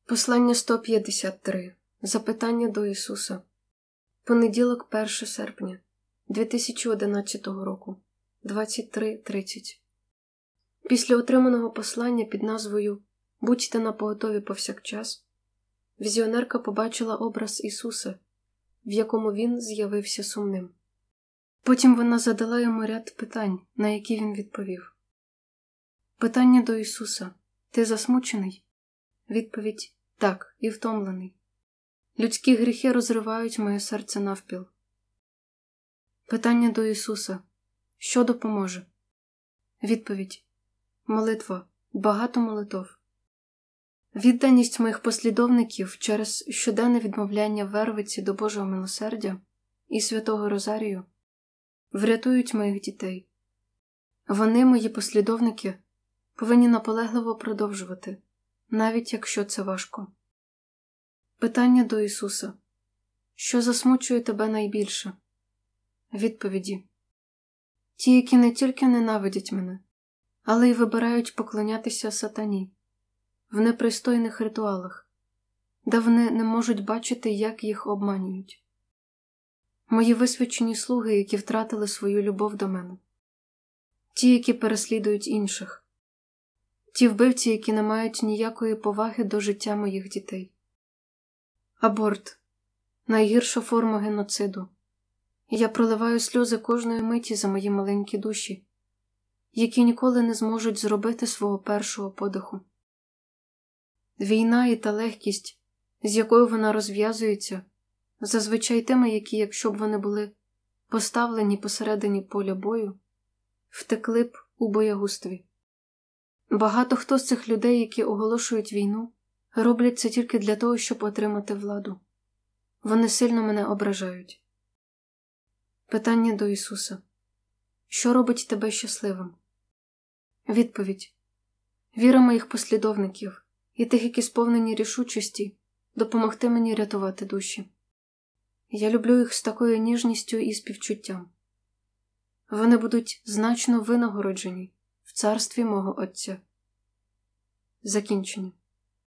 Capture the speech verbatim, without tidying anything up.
Послання сто п'ятдесят три. Запитання до Ісуса. Понеділок, перше серпня, дві тисячі одинадцятого року, двадцять три тридцять. Після отриманого послання під назвою «Будьте напоготові повсякчас» візіонерка побачила образ Ісуса, в якому Він з'явився сумним. Потім вона задала йому ряд питань, на які він відповів. Питання до Ісуса. Ти засмучений? Відповідь – так, і втомлений. Людські гріхи розривають моє серце навпіл. Питання до Ісуса. Що допоможе? Відповідь – молитва, багато молитов. Відданість моїх послідовників через щоденне відмовляння Вервиці до Божого милосердя і Святого Розарію врятують моїх дітей. Вони, мої послідовники, повинні наполегливо продовжувати, навіть якщо це важко. Питання до Ісуса. Що засмучує тебе найбільше? Відповіді. Ті, які не тільки ненавидять мене, але й вибирають поклонятися сатані в непристойних ритуалах, де вони не можуть бачити, як їх обманюють. Мої висвячені слуги, які втратили свою любов до мене. Ті, які переслідують інших. Ті вбивці, які не мають ніякої поваги до життя моїх дітей. Аборт – найгірша форма геноциду. Я проливаю сльози кожної миті за мої маленькі душі, які ніколи не зможуть зробити свого першого подиху. Війна і та легкість, з якою вона розв'язується, зазвичай теми, які, якщо б вони були поставлені посередині поля бою, втекли б у боягустві. Багато хто з цих людей, які оголошують війну, роблять це тільки для того, щоб отримати владу. Вони сильно мене ображають. Питання до Ісуса. Що робить тебе щасливим? Відповідь. Віра моїх послідовників і тих, які сповнені рішучості, допомогти мені рятувати душі. Я люблю їх з такою ніжністю і співчуттям. Вони будуть значно винагороджені в царстві мого Отця. Закінчення.